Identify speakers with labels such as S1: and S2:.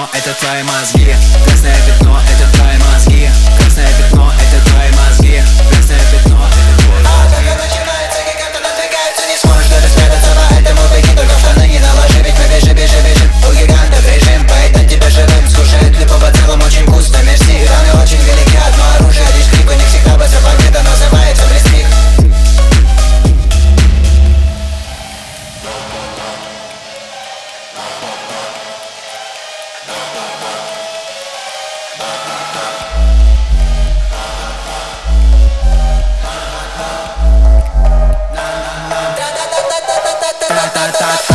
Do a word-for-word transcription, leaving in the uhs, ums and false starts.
S1: пятно — это твои мозги. Красное пятно — это твои мозги. Красное пятно — это твои мозги. Красное пятно — это твои мозги. А только начинается, гиганты надвигаются, не сможешь даже спрятаться, поэтому беги, только в штаны не наложи, ведь мы бежим, бежим, бежим. У гигантов режим, поедать тебя живым. Скушает липу по целом, очень вкусно, мерси. Раны очень велики, одно оружие, лишь крик. Не всегда быстро победа называется блестик. Ta ta ta ta